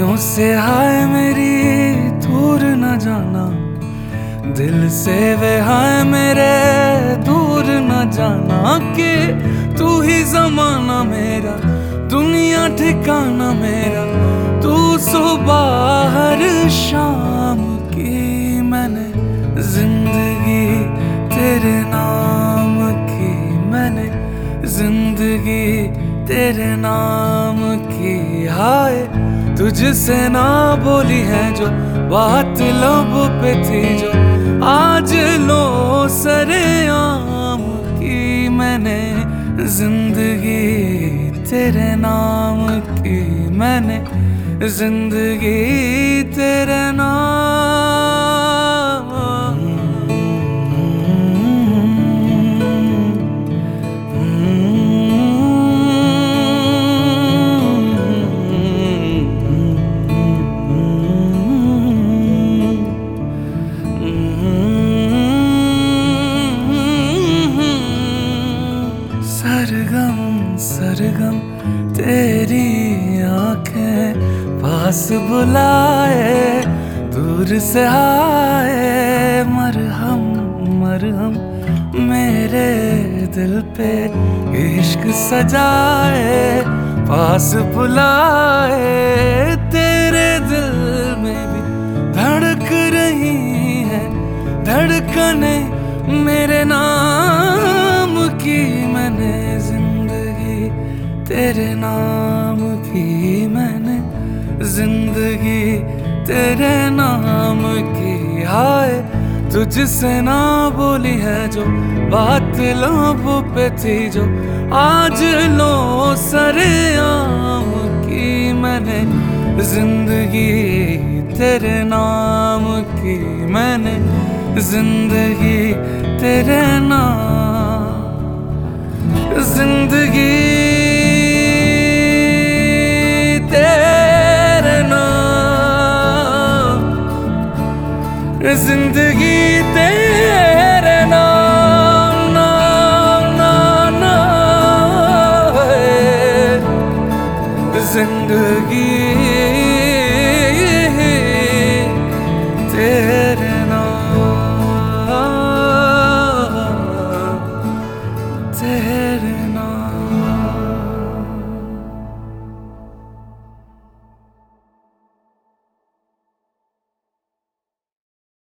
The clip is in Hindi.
अखियों से हाय मेरी दूर न जाना, दिल से वे हाय मेरे दूर न जाना। कि तू ही जमाना मेरा, दुनिया ठिकाना मेरा, तू सुबह हर शाम की। मैंने जिंदगी तेरे नाम की, मैंने जिंदगी तेरे नाम की। हाय तुझसे ना बोली है जो बात लब पे थी, जो आज लो सरेआम की। मैंने जिंदगी तेरे नाम की, मैंने जिंदगी तेरे नाम। सरगम सरगम तेरी आंखें पास बुलाए, दूर से आए। मरहम मरहम मेरे दिल पे इश्क सजाए, पास बुलाए। तेरे दिल में भी धड़क रही है धड़कने मेरे नाम की। मैंने जिंदगी तेरे नाम की, मैंने जिंदगी तेरे नाम की। हाय तुझसे ना बोली है जो बात लब पे थी, जो आज लो सरेआम की। मैंने जिंदगी तेरे नाम की, मैंने जिंदगी तेरे नाम। जिंदगी तेरे नाम, जिंदगी तेरे